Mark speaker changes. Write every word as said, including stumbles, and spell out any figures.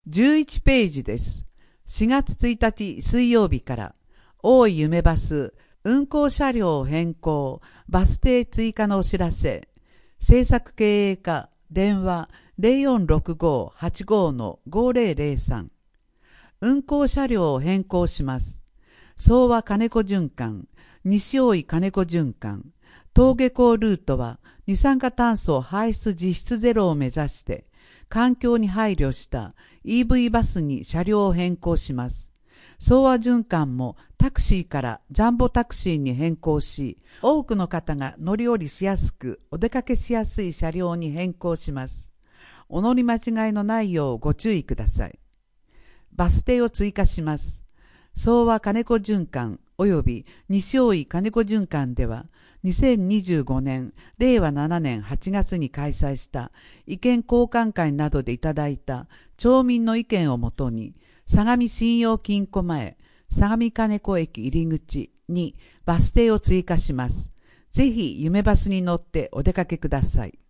Speaker 1: じゅういちページです。しがつついたち水曜日から、大井夢バス、運行車両変更、バス停追加のお知らせ、制作経営課、電話 ゼロよんろくご はちご ごゼロゼロさん。運行車両を変更します。総和金子循環、西大井金子循環、登下校ルートは二酸化炭素排出実質ゼロを目指して、環境に配慮した イーブイ バスに車両を変更します。総和循環もタクシーからジャンボタクシーに変更し、多くの方が乗り降りしやすくお出かけしやすい車両に変更します。お乗り間違いのないようご注意ください。バス停を追加します。総和金子循環及び西大井金子循環では、にせんにじゅうごねん、れいわななねんはちがつに開催した意見交換会などでいただいた町民の意見をもとに、相模信用金庫前、相模金子駅入り口にバス停を追加します。ぜひ夢バスに乗ってお出かけください。